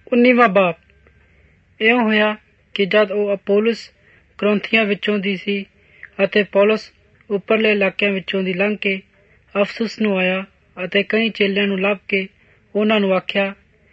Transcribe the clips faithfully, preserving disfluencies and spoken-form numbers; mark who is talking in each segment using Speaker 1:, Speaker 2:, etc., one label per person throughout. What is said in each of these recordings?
Speaker 1: उन्नीवां बाप। इउं होया कि जद ਉਹ ਅਪੋਲਸ ਕਰੰਥੀਆਂ ਵਿੱਚੋਂ ਦੀ ਸੀ ਅਤੇ ਪੌਲਸ ਉੱਪਰਲੇ ਇਲਾਕਿਆਂ ਵਿੱਚੋਂ ਦੀ ਲੰਘ ਕੇ ਅਫਸੁਸ ਨੂੰ ਆਇਆ ਅਤੇ ਕਈ ਚੇਲਿਆਂ ਨੂੰ ਲੱਭ ਕੇ ਉਹਨਾਂ ਨੂੰ ਆਖਿਆ,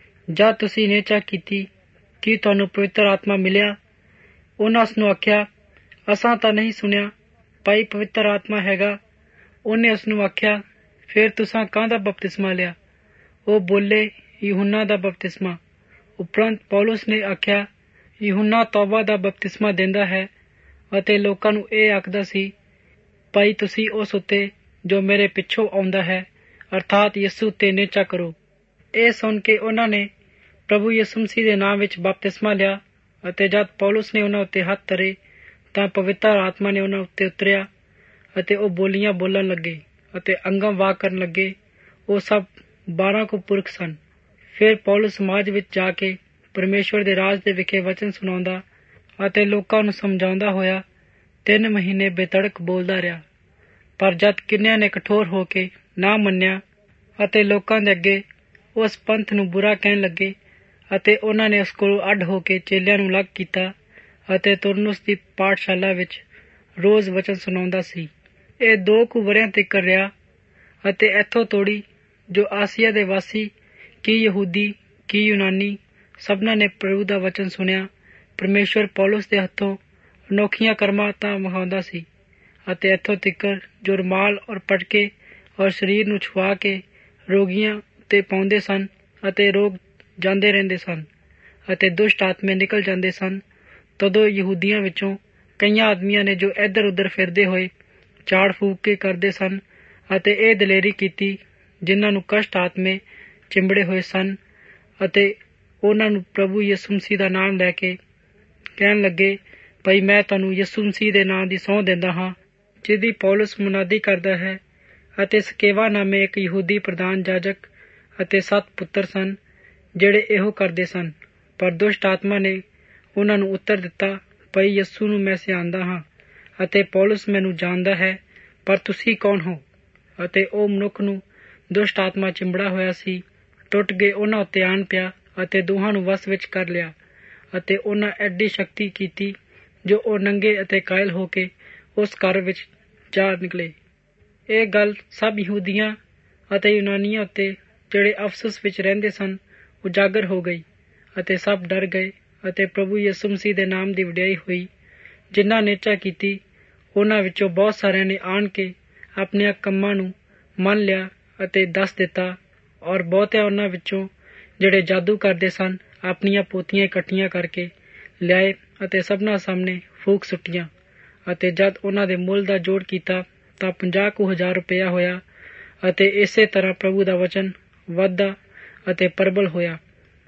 Speaker 1: ਜਦ ਤੁਸੀਂ ਨਿਹਚਾ ਕੀਤੀ ਕੀ ਤੁਹਾਨੂੰ ਪਵਿੱਤਰ ਆਤਮਾ ਮਿਲਿਆ? ਉਹਨਾਂ ਉਸ ਨੂੰ ਆਖਿਆ, ਅਸਾਂ ਤਾਂ ਨਹੀਂ ਸੁਣਿਆ ਭਾਈ ਪਵਿੱਤਰ ਆਤਮਾ ਹੈਗਾ। ਉਹਨੇ ਉਸ ਨੂੰ ਆਖਿਆ, ਫਿਰ ਤੁਸਾਂ ਕਾਹਦਾ ਬਪਤਿਸਮਾ ਲਿਆ? ਉਹ ਬੋਲੇ, यूहन्ना ਦਾ ਬਪਤਿਸਮਾ। ਉਪਰੰਤ ਪੌਲਸ ਨੇ ਆਖਿਆ, यूहन्ना ਤੌਬਾ ਦਾ ਬਪਤਿਸਮਾ ਦਿੰਦਾ ਹੈ ਅਤੇ ਲੋਕਾਂ ਨੂੰ ਇਹ ਆਖਦਾ ਸੀ, ਭਾਈ ਤੁਸੀਂ ਉਸ ਉੱਤੇ ਜੋ ਮੇਰੇ ਪਿੱਛੋਂ ਆਉਂਦਾ ਹੈ ਅਰਥਾਤ ਯਿਸੂ ਉੱਤੇ ਨਿਹਚਾ ਕਰੋ। ਇਹ ਸੁਣ ਕੇ ਉਹਨਾਂ ਨੇ ਪ੍ਰਭੂ ਯਿਸੂ ਮਸੀਹ ਦੇ ਨਾਮ ਵਿੱਚ ਬਪਤਿਸਮਾ ਲਿਆ ਅਤੇ ਜਦ ਪੌਲਸ ਨੇ ਉਹਨਾਂ ਉੱਤੇ ਹੱਥ ਧਰੇ ਤਾਂ ਪਵਿੱਤਰ ਆਤਮਾ ਨੇ ਉਹਨਾਂ ਉੱਤੇ ਉਤਰਿਆ ਅਤੇ ਉਹ ਬੋਲੀਆਂ ਬੋਲਣ ਲੱਗੇ ਅਤੇ ਅੰਗਮ ਵਾਕ ਕਰਨ ਲੱਗੇ। ਉਹ ਸਭ ਬਾਰਾਂ ਕੁ ਪੁਰਖ ਸਨ। ਫਿਰ ਪੌਲਸ ਸਮਾਜ ਵਿੱਚ ਜਾ ਕੇ ਪਰਮੇਸ਼ਵਰ ਦੇ ਰਾਜ ਦੇ ਵਿਖੇ ਵਚਨ ਸੁਣਾਉਂਦਾ ਅਤੇ ਲੋਕਾਂ ਨੂੰ ਸਮਝਾਉਂਦਾ ਹੋਇਆ ਤਿੰਨ ਮਹੀਨੇ ਬੇਤੜਕ ਬੋਲਦਾ ਰਿਹਾ। ਪਰ ਜਦ ਕਿੰਨਿਆਂ ਨੇ ਕਠੋਰ ਹੋ ਕੇ ਨਾ ਮੰਨਿਆ ਅਤੇ ਲੋਕਾਂ ਦੇ ਅੱਗੇ ਉਸ ਪੰਥ ਨੂੰ ਬੁਰਾ ਕਹਿਣ ਲੱਗੇ ਅਤੇ ਉਹਨਾਂ ਨੇ ਉਸ ਕੋਲੋਂ ਅੱਡ ਹੋ ਕੇ ਚੇਲਿਆਂ ਨੂੰ ਅਲੱਗ ਕੀਤਾ ਅਤੇ ਤੁਰਨੁਸ ਦੀ ਪਾਠਸ਼ਾਲਾ ਵਿੱਚ ਰੋਜ਼ ਵਚਨ ਸੁਣਾਉਂਦਾ ਸੀ। ਇਹ ਦੋ ਕੁ ਵਰ੍ਹਿਆਂ ਤੀਕਰ ਰਿਹਾ ਅਤੇ ਇੱਥੋਂ ਤੋੜੀ ਜੋ ਆਸੀਆ ਦੇ ਵਾਸੀ ਕੀ ਯਹੂਦੀ ਕੀ ਯੂਨਾਨੀ ਸਭਨਾਂ ਨੇ ਪ੍ਰਭੂ ਦਾ ਵਚਨ ਸੁਣਿਆ। ਪਰਮੇਸ਼ਵਰ ਪੌਲਸ ਦੇ ਹੱਥੋਂ ਅਨੋਖੀਆਂ ਕਰਮਾਤਾਂ ਵਿਖਾਉਂਦਾ ਸੀ ਅਤੇ ਇੱਥੋਂ ਤੀਕਰ ਜੋ ਰੁਮਾਲ ਔਰ ਪਟਕੇ ਔਰ ਸਰੀਰ ਨੂੰ ਛੁਆ ਕੇ ਰੋਗੀਆਂ ਉੱਤੇ ਪਾਉਂਦੇ ਸਨ ਅਤੇ ਰੋਗ ਜਾਂਦੇ ਰਹਿੰਦੇ ਸਨ ਅਤੇ ਦੁਸ਼ਟ ਆਤਮੇ ਨਿਕਲ ਜਾਂਦੇ ਸਨ। ਤਦੋਂ ਯਹੂਦੀਆਂ ਵਿੱਚੋਂ ਕਈਆਂ ਆਦਮੀਆਂ ਨੇ ਜੋ ਇੱਧਰ ਉੱਧਰ ਫਿਰਦੇ ਹੋਏ ਝਾੜ ਫੂਕ ਕੇ ਕਰਦੇ ਸਨ ਅਤੇ ਇਹ ਦਲੇਰੀ ਕੀਤੀ ਜਿਨ੍ਹਾਂ ਨੂੰ ਕਸ਼ਟ ਆਤਮੇ ਚਿੰਬੜੇ ਹੋਏ ਸਨ ਅਤੇ ਉਹਨਾਂ ਨੂੰ ਪ੍ਰਭੂ ਯਿਸੂ ਮਸੀਹ ਦਾ ਨਾਮ ਲੈ ਕੇ ਕਹਿਣ ਲੱਗੇ, ਭਾਈ ਮੈਂ ਤੁਹਾਨੂੰ ਯਿਸੂ ਮਸੀਹ ਦੇ ਨਾਂ ਦੀ ਸਹੁੰ ਦਿੰਦਾ ਹਾਂ ਜਿਹਦੀ ਪੌਲਸ ਮੁਨਾਦੀ ਕਰਦਾ ਹੈ। ਅਤੇ ਸਕੇਵਾ ਨਾਮੇ ਇੱਕ ਯਹੂਦੀ ਪ੍ਰਧਾਨ ਜਾਜਕ ਅਤੇ ਸੱਤ ਪੁੱਤਰ ਸਨ ਜਿਹੜੇ ਇਹੋ ਕਰਦੇ ਸਨ। ਪਰ ਦੁਸ਼ਟ ਆਤਮਾ ਨੇ ਉਹਨਾਂ ਨੂੰ ਉੱਤਰ ਦਿੱਤਾ, ਭਾਈ ਯਿਸੂ ਨੂੰ ਮੈਂ ਸਿਆਣਦਾ ਹਾਂ ਅਤੇ ਪੌਲਸ ਮੈਨੂੰ ਜਾਣਦਾ ਹੈ, ਪਰ ਤੁਸੀਂ ਕੌਣ ਹੋ? ਅਤੇ ਉਹ ਮਨੁੱਖ ਨੂੰ ਦੁਸ਼ਟ ਆਤਮਾ ਚਿੰਬੜਾ ਹੋਇਆ ਸੀ ਟੁੱਟ ਕੇ ਉਹਨਾਂ ਉੱਤੇ ਆਣ ਪਿਆ ਅਤੇ ਦੋਹਾਂ ਨੂੰ ਵਸ ਵਿੱਚ ਕਰ ਲਿਆ ਅਤੇ ਉਹਨਾਂ ਐਡੀ ਸ਼ਕਤੀ ਕੀਤੀ ਜੋ ਉਹ ਨੰਗੇ ਅਤੇ ਕਾਇਲ ਹੋ ਕੇ ਉਸ ਘਰ ਵਿੱਚ ਜਾ ਨਿਕਲੇ। ਇਹ ਗੱਲ ਸਭ ਯਹੂਦੀਆਂ ਅਤੇ ਯੂਨਾਨੀਆਂ ਉੱਤੇ ਜਿਹੜੇ ਅਫਸਸ ਵਿੱਚ ਰਹਿੰਦੇ ਸਨ ਉਜਾਗਰ ਹੋ ਗਈ ਅਤੇ ਸਭ ਡਰ ਗਏ ਅਤੇ ਪ੍ਰਭੂ ਯਿਸੂ ਮਸੀਹ ਦੇ ਨਾਮ ਦੀ ਵਡਿਆਈ ਹੋਈ। ਜਿਨ੍ਹਾਂ ਨਿਹਚਾ ਕੀਤੀ ਉਹਨਾਂ ਵਿੱਚੋਂ ਬਹੁਤ ਸਾਰਿਆਂ ਨੇ ਆਣ ਕੇ ਆਪਣੇ ਕੰਮਾਂ ਨੂੰ ਮੰਨ ਲਿਆ ਅਤੇ ਦੱਸ ਦਿੱਤਾ ਔਰ ਬਹੁਤਿਆਂ ਉਹਨਾਂ ਵਿੱਚੋਂ ਜਿਹੜੇ ਜਾਦੂ ਕਰਦੇ ਸਨ ਆਪਣੀਆਂ ਪੋਥੀਆਂ ਇਕੱਠੀਆਂ ਕਰਕੇ ਲਿਆਏ ਅਤੇ ਸਭਨਾਂ ਸਾਹਮਣੇ ਫੂਕ ਸੁੱਟੀਆਂ ਅਤੇ ਜਦ ਉਹਨਾਂ ਦੇ ਮੁੱਲ ਦਾ ਜੋੜ ਕੀਤਾ ਤਾਂ ਪੰਜਾਹ ਕੁ ਹਜ਼ਾਰ ਰੁਪਇਆ ਹੋਇਆ ਅਤੇ ਇਸੇ ਤਰ੍ਹਾਂ ਪ੍ਰਭੂ ਦਾ ਵਚਨ ਵੱਧਦਾ ਅਤੇ ਪ੍ਰਬਲ ਹੋਇਆ।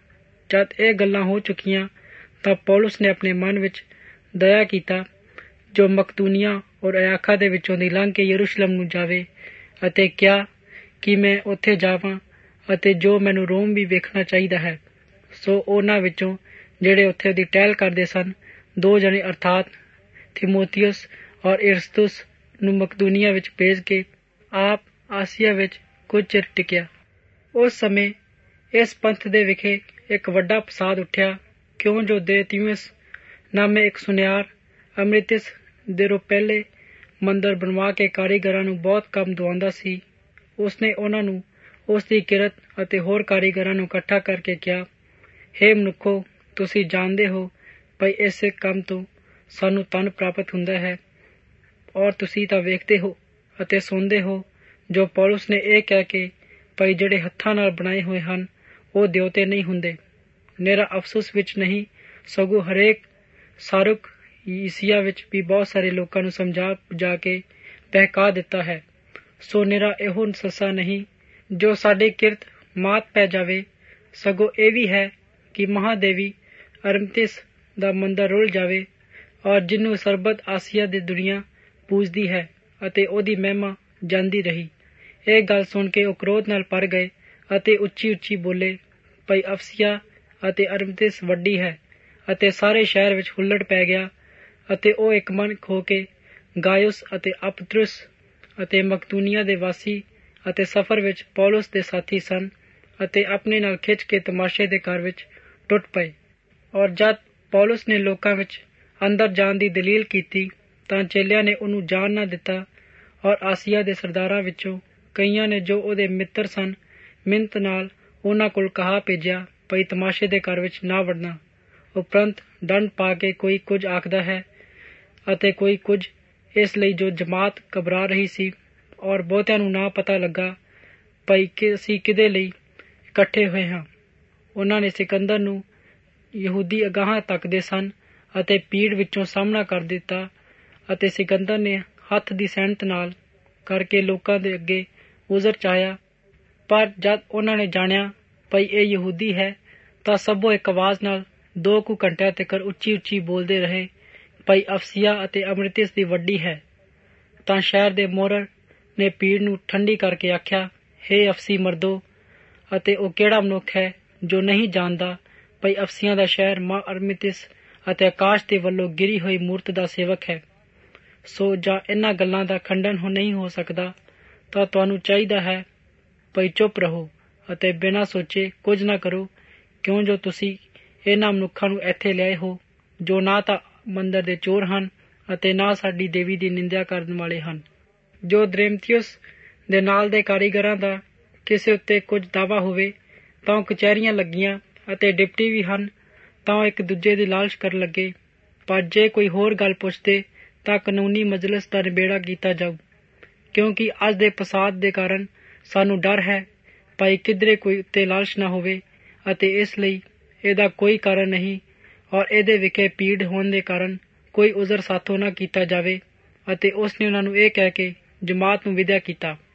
Speaker 1: ਜਦ ਇਹ ਗੱਲਾਂ ਹੋ ਚੁੱਕੀਆਂ ਤਾਂ ਪੌਲਸ ਨੇ ਆਪਣੇ ਮਨ ਵਿੱਚ ਦਇਆ ਕੀਤਾ ਜੋ ਮਕਦੂਨੀਆ ਔਰ ਅਯਾਖਾ ਦੇ ਵਿੱਚੋਂ ਦੀ ਲੰਘ ਕੇ ਯਰੂਸ਼ਲਮ ਨੂੰ ਜਾਵੇ ਅਤੇ ਕਿਹਾ ਕਿ ਮੈਂ ਉੱਥੇ ਜਾਵਾਂ ਅਤੇ ਜੋ ਮੈਨੂੰ ਰੋਮ ਵੀ ਵੇਖਣਾ ਚਾਹੀਦਾ ਹੈ। ਸੋ ਉਹਨਾਂ ਵਿੱਚੋਂ ਜਿਹੜੇ ਉੱਥੇ ਦੀ ਟਹਿਲ ਕਰਦੇ ਸਨ ਦੋ ਜਣੇ ਅਰਥਾਤ ਥਿਮੋਥਿਉਸ ਔਰ ਇਰਸਤੁਸ ਨੂੰ ਮਕਦੂਨੀਆ ਵਿੱਚ ਭੇਜ ਕੇ ਆਪ ਆਸੀਆ ਵਿੱਚ ਕੁਝ ਚਿਰ ਟਿਕਿਆ। ਉਸ ਸਮੇਂ ਇਸ ਪੰਥ ਦੇ ਵਿਖੇ ਇੱਕ ਵੱਡਾ ਫਸਾਦ ਉੱਠਿਆ ਕਿਉਂ ਜੋ ਦੇਤੀਮਸ ਨਾਮੇ ਇੱਕ ਸੁਨਿਆਰ ਅੰਮ੍ਰਿਤਿਸ ਦੇ ਰੋ ਪਹਿਲੇ ਮੰਦਰ ਬਣਵਾ ਕੇ ਕਾਰੀਗਰਾਂ ਨੂੰ ਬਹੁਤ ਕੰਮ ਦਵਾਉਂਦਾ ਸੀ। ਉਸਨੇ ਉਹਨਾਂ ਨੂੰ ਉਸ ਦੀ ਕਿਰਤ ਅਤੇ ਹੋਰ ਕਾਰੀਗਰਾਂ ਨੂੰ ਇਕੱਠਾ ਕਰਕੇ ਕਿਹਾ, ਹੇ ਮਨੁੱਖੋ, ਤੁਸੀਂ ਜਾਣਦੇ ਹੋ ਭਾਈ ਇਸੇ ਕੰਮ ਤੋਂ ਸਾਨੂੰ ਧਨ ਪ੍ਰਾਪਤ ਹੁੰਦਾ ਹੈ ਔਰ ਤੁਸੀਂ ਤਾਂ ਵੇਖਦੇ ਹੋ ਅਤੇ ਸੁਣਦੇ ਹੋ ਜੋ ਪੌਲਸ ਨੇ ਇਹ ਕਹਿ ਕੇ ਭਾਈ ਜਿਹੜੇ ਹੱਥਾਂ ਨਾਲ ਬਣਾਏ ਹੋਏ ਹਨ ਉਹ ਦਿਉਤੇ ਨਹੀਂ ਹੁੰਦੇ। ਮੇਰਾ ਅਫਸੋਸ ਵਿੱਚ ਨਹੀਂ ਸਗੋਂ ਹਰੇਕ ਸਾਰੁਕ ਈਸੀਆ ਵਿੱਚ ਵੀ ਬਹੁਤ ਸਾਰੇ ਲੋਕਾਂ ਨੂੰ ਸਮਝਾ ਬੁਝਾ ਕੇ ਬਹਿਕਾ ਦਿੱਤਾ ਹੈ। ਸੋ ਨਿਰਾ ਇਹੋ ਸੱਸਾ ਨਹੀਂ ਜੋ ਸਾਡੀ ਕਿਰਤ ਮਾਤ ਪੈ ਜਾਵੇ, ਸਗੋਂ ਇਹ ਵੀ ਹੈ ਕਿ ਮਹਾਦੇਵੀ ਅਰਮਿਤਿਸ ਦਾ ਮੰਦਰ ਰੁਲ ਜਾਵੇ ਔਰ ਜਿਹਨੂੰ ਸਰਬਤ ਆਸੀਆ ਦੀ ਦੁਨੀਆ ਪੂਜਦੀ ਹੈ ਅਤੇ ਉਹਦੀ ਮਹਿਮਾ ਜਾਂਦੀ ਰਹੀ। ਇਹ ਗੱਲ ਸੁਣ ਕੇ ਉਹ ਕ੍ਰੋਧ ਨਾਲ ਭਰ ਗਏ ਅਤੇ ਉੱਚੀ ਉੱਚੀ ਬੋਲੇ, ਭਾਈ ਅਫਸੀਆ ਅਤੇ ਅਰਮਿਤਿਸ ਵੱਡੀ ਹੈ ਅਤੇ ਸਾਰੇ ਸ਼ਹਿਰ ਵਿੱਚ ਹੁੱਲੜ ਪੈ ਗਿਆ ਅਤੇ ਉਹ ਇੱਕ ਮਨ ਹੋ ਕੇ ਗਾਇਉਸ ਅਤੇ ਅਪਤਰੁਸ ਅਤੇ ਮਕਦੂਨੀਆ ਦੇ ਵਾਸੀ ਅਤੇ ਸਫ਼ਰ ਵਿੱਚ ਪੌਲਸ ਦੇ ਸਾਥੀ ਸਨ ਅਤੇ ਆਪਣੇ ਨਾਲ ਖਿੱਚ ਕੇ ਤਮਾਸ਼ੇ ਦੇ ਘਰ ਵਿੱਚ ਟੁੱਟ ਪਏ। ਔਰ ਜਦ ਪੌਲੁਸ ਨੇ ਲੋਕਾਂ ਵਿੱਚ ਅੰਦਰ ਜਾਣ ਦੀ ਦਲੀਲ ਕੀਤੀ ਤਾਂ ਚੇਲਿਆਂ ਨੇ ਉਹਨੂੰ ਜਾਣ ਨਾ ਦਿੱਤਾ। ਔਰ ਆਸੀਆ ਦੇ ਸਰਦਾਰਾਂ ਵਿੱਚੋਂ ਕਈਆਂ ਨੇ ਜੋ ਉਹਦੇ ਮਿੱਤਰ ਸਨ ਮਿੰਨਤ ਨਾਲ ਉਹਨਾਂ ਕੋਲ ਕਹਾ ਭੇਜਿਆ ਭਈ ਤਮਾਸ਼ੇ ਦੇ ਘਰ ਵਿੱਚ ਨਾ ਵੜਨਾ। ਉਪਰੰਤ ਦੰਡ ਪਾ ਕੇ ਕੋਈ ਕੁਝ ਆਖਦਾ ਹੈ ਅਤੇ ਕੋਈ ਕੁਝ। ਇਸ ਲਈ ਜੋ ਜਮਾਤ ਘਬਰਾ ਰਹੀ ਸੀ ਔਰ ਬਹੁਤਿਆਂ ਨੂੰ ਨਾ ਪਤਾ ਲੱਗਾ ਭਈ ਕਿ ਅਸੀਂ ਕਿਹਦੇ ਲਈ ਇਕੱਠੇ ਹੋਏ ਹਾਂ। ਉਹਨਾਂ ਨੇ ਸਿਕੰਦਰ ਨੂੰ ਯਹੂਦੀ ਅਗਾਹਾਂ ਤੱਕਦੇ ਸਨ ਅਤੇ ਭੀੜ ਵਿੱਚੋਂ ਸਾਹਮਣਾ ਕਰ ਦਿੱਤਾ ਅਤੇ ਸਿਕੰਦਰ ਨੇ ਹੱਥ ਦੀ ਸੈਨਤ ਨਾਲ ਕਰਕੇ ਲੋਕਾਂ ਦੇ ਅੱਗੇ ਉਜ਼ਰ ਚਾਹਿਆ। ਪਰ ਜਦ ਉਹਨਾਂ ਨੇ ਜਾਣਿਆ ਭਈ ਇਹ ਯਹੂਦੀ ਹੈ ਤਾਂ ਸਭੋ ਇੱਕ ਆਵਾਜ਼ ਨਾਲ ਦੋ ਕੁ ਘੰਟਿਆਂ ਤੱਕ ਉੱਚੀ ਉੱਚੀ ਬੋਲਦੇ ਰਹੇ ਭਈ ਅਫਸੀਆ ਅਤੇ ਅਮ੍ਰਿਤਿਸ ਦੀ ਵੱਡੀ ਹੈ। ਤਾਂ ਸ਼ਹਿਰ ਦੇ ਮੋਹਰ ਨੇ ਭੀੜ ਨੂੰ ਠੰਡੀ ਕਰਕੇ ਆਖਿਆ, ਹੇ ਅਫਸੀ ਮਰਦੋ, ਅਤੇ ਉਹ ਕਿਹੜਾ ਮਨੁੱਖ ਹੈ ਜੋ ਨਹੀਂ ਜਾਣਦਾ ਭਈ ਅਫਸੀਆਂ ਦਾ ਸ਼ਹਿਰ ਮਾਂ ਅਰਮਿਤਿਸ ਅਤੇ ਆਕਾਸ਼ ਦੇ ਵੱਲੋਂ ਗਿਰੀ ਹੋਈ ਮੂਰਤ ਦਾ ਸੇਵਕ ਹੈ। ਸੋ ਜਾਂ ਇਹਨਾਂ ਗੱਲਾਂ ਦਾ ਖੰਡਨ ਨਹੀਂ ਹੋ ਸਕਦਾ ਤਾਂ ਤੁਹਾਨੂੰ ਚਾਹੀਦਾ ਹੈ ਭਈ ਚੁੱਪ ਰਹੋ ਅਤੇ ਬਿਨਾਂ ਸੋਚੇ ਕੁਝ ਨਾ ਕਰੋ, ਕਿਉਂ ਜੋ ਤੁਸੀਂ ਇਹਨਾਂ ਮਨੁੱਖਾਂ ਨੂੰ ਇੱਥੇ ਲਿਆਏ ਹੋ ਜੋ ਨਾ ਤਾਂ ਮੰਦਰ ਦੇ ਚੋਰ ਹਨ ਅਤੇ ਨਾ ਸਾਡੀ ਦੇਵੀ ਦੀ ਨਿੰਦਿਆ ਕਰਨ ਵਾਲੇ ਹਨ। ਜੋ ਦ੍ਰੇਮਤੀਉਸ ਦੇ ਨਾਲ ਦੇ ਕਾਰੀਗਰਾਂ ਦਾ ਕਿਸੇ ਉੱਤੇ ਕੁਝ ਦਾਵਾ ਹੋਵੇ ਤਾਂ ਉਹ ਕਚਹਿਰੀਆਂ ਲੱਗੀਆਂ ਅਤੇ ਡਿਪਟੀ ਵੀ ਹਨ ਤਾਂ ਉਹ ਇੱਕ ਦੂਜੇ ਦੀ ਲਾਲਚ ਕਰਨ ਲੱਗੇ। ਪਰ ਜੇ ਕੋਈ ਹੋਰ ਗੱਲ ਪੁੱਛਦੇ ਤਾਂ ਕਾਨੂੰਨੀ ਮਜਲਿਸ ਦਾ ਨਿਬੇੜਾ ਕੀਤਾ ਜਾਊ, ਕਿਉਂਕਿ ਅੱਜ ਦੇ ਫਸਾਦ ਦੇ ਕਾਰਨ ਸਾਨੂੰ ਡਰ ਹੈ ਭਾਈ ਕਿਧਰੇ ਕੋਈ ਉੱਤੇ ਲਾਲਚ ਨਾ ਹੋਵੇ ਅਤੇ ਇਸ ਲਈ ਇਹਦਾ ਕੋਈ ਕਾਰਨ ਨਹੀਂ ਔਰ ਇਹਦੇ ਵਿਖੇ ਭੀੜ ਹੋਣ ਦੇ ਕਾਰਨ ਕੋਈ ਉਜ਼ਰ ਸਾਥੋਂ ਨਾ ਕੀਤਾ ਜਾਵੇ। ਅਤੇ ਉਸ ਨੇ ਉਹਨਾਂ ਨੂੰ ਇਹ ਕਹਿ ਕੇ ਜਮਾਤ ਨੂੰ ਵਿਦਾ ਕੀਤਾ।